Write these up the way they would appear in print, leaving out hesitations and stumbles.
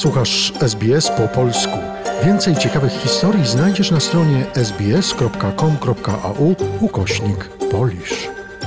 Słuchasz SBS po polsku. Więcej ciekawych historii znajdziesz na stronie sbs.com.au/Polish.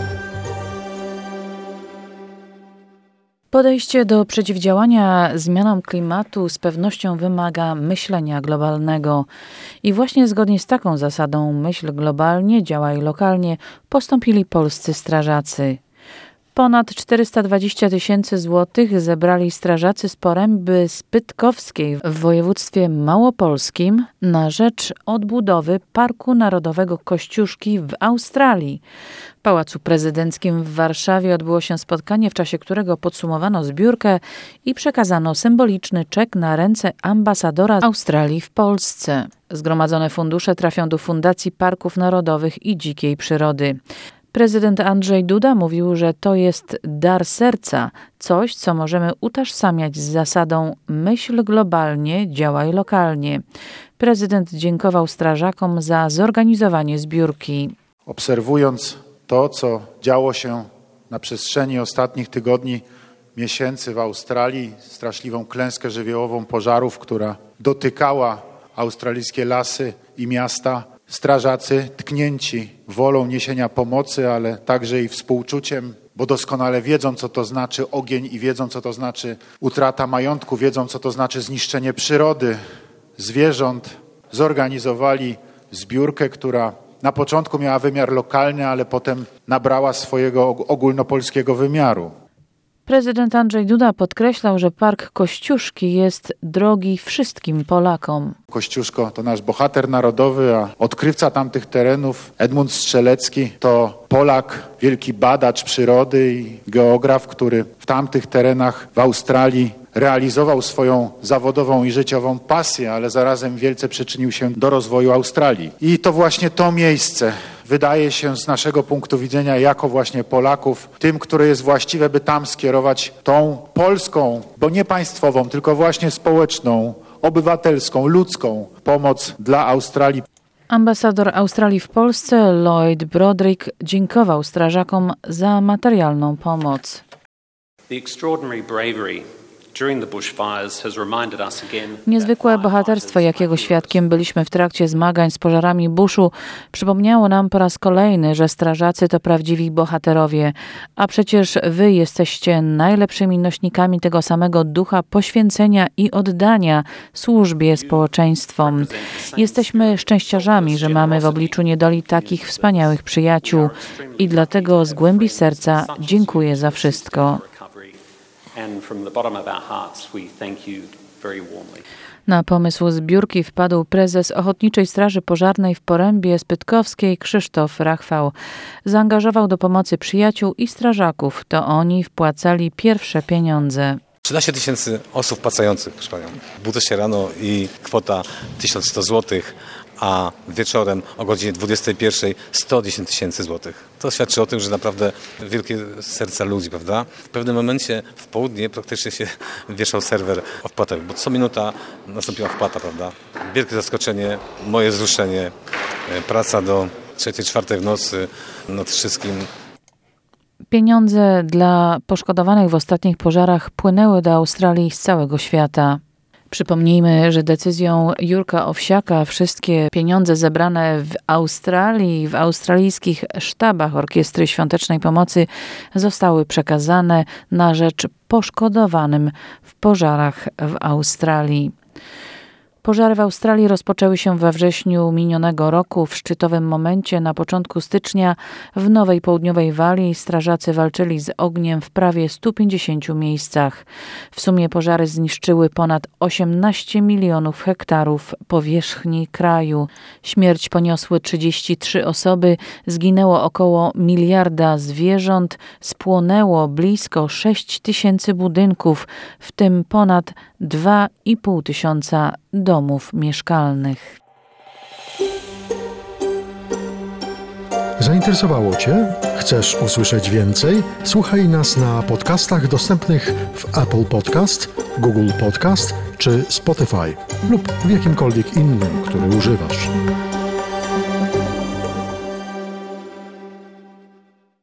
Podejście do przeciwdziałania zmianom klimatu z pewnością wymaga myślenia globalnego. I właśnie zgodnie z taką zasadą myśl globalnie, działaj lokalnie postąpili polscy strażacy. Ponad 420 000 złotych zebrali strażacy z Poręby Spytkowskiej w województwie małopolskim na rzecz odbudowy Parku Narodowego Kościuszki w Australii. W Pałacu Prezydenckim w Warszawie odbyło się spotkanie, w czasie którego podsumowano zbiórkę i przekazano symboliczny czek na ręce ambasadora Australii w Polsce. Zgromadzone fundusze trafią do Fundacji Parków Narodowych i Dzikiej Przyrody. Prezydent Andrzej Duda mówił, że to jest dar serca, coś, co możemy utożsamiać z zasadą myśl globalnie, działaj lokalnie. Prezydent dziękował strażakom za zorganizowanie zbiórki. Obserwując to, co działo się na przestrzeni ostatnich tygodni, miesięcy w Australii, straszliwą klęskę żywiołową pożarów, która dotykała australijskie lasy i miasta, strażacy tknięci wolą niesienia pomocy, ale także i współczuciem, bo doskonale wiedzą, co to znaczy ogień i wiedzą, co to znaczy utrata majątku, wiedzą, co to znaczy zniszczenie przyrody, zwierząt, zorganizowali zbiórkę, która na początku miała wymiar lokalny, ale potem nabrała swojego ogólnopolskiego wymiaru. Prezydent Andrzej Duda podkreślał, że Park Kościuszki jest drogi wszystkim Polakom. Kościuszko to nasz bohater narodowy, a odkrywca tamtych terenów Edmund Strzelecki to Polak, wielki badacz przyrody i geograf, który w tamtych terenach w Australii realizował swoją zawodową i życiową pasję, ale zarazem wielce przyczynił się do rozwoju Australii. I to właśnie to miejsce wydaje się z naszego punktu widzenia jako właśnie Polaków tym, które jest właściwe, by tam skierować tą polską, bo nie państwową, tylko właśnie społeczną, obywatelską, ludzką pomoc dla Australii. Ambasador Australii w Polsce Lloyd Broderick dziękował strażakom za materialną pomoc. Niezwykłe bohaterstwo, jakiego świadkiem byliśmy w trakcie zmagań z pożarami buszu, przypomniało nam po raz kolejny, że strażacy to prawdziwi bohaterowie, a przecież wy jesteście najlepszymi nośnikami tego samego ducha poświęcenia i oddania służbie społeczeństwom. Jesteśmy szczęściarzami, że mamy w obliczu niedoli takich wspaniałych przyjaciół i dlatego z głębi serca dziękuję za wszystko. Na pomysł zbiórki wpadł prezes Ochotniczej Straży Pożarnej w Porębie Spytkowskiej Krzysztof Rachwał. Zaangażował do pomocy przyjaciół i strażaków. To oni wpłacali pierwsze pieniądze. 13 000 osób płacających, proszę panią. Budzę się rano i kwota 1100 zł, a wieczorem o godzinie 21 110 000 złotych. To świadczy o tym, że naprawdę wielkie serca ludzi, prawda? W pewnym momencie w południe praktycznie się wieszał serwer o wpłatach, bo co minuta nastąpiła wpłata, prawda? Wielkie zaskoczenie, moje wzruszenie, praca do 3-4 w nocy nad wszystkim. Pieniądze dla poszkodowanych w ostatnich pożarach płynęły do Australii z całego świata. Przypomnijmy, że decyzją Jurka Owsiaka wszystkie pieniądze zebrane w Australii, w australijskich sztabach Orkiestry Świątecznej Pomocy zostały przekazane na rzecz poszkodowanym w pożarach w Australii. Pożary w Australii rozpoczęły się we wrześniu minionego roku. W szczytowym momencie na początku stycznia w Nowej Południowej Walii strażacy walczyli z ogniem w prawie 150 miejscach. W sumie pożary zniszczyły ponad 18 milionów hektarów powierzchni kraju. Śmierć poniosły 33 osoby, zginęło około 1 miliarda zwierząt, spłonęło blisko 6 000 budynków, w tym ponad 2,5 tysiąca domów mieszkalnych. Zainteresowało Cię? Chcesz usłyszeć więcej? Słuchaj nas na podcastach dostępnych w Apple Podcast, Google Podcast czy Spotify lub w jakimkolwiek innym, który używasz.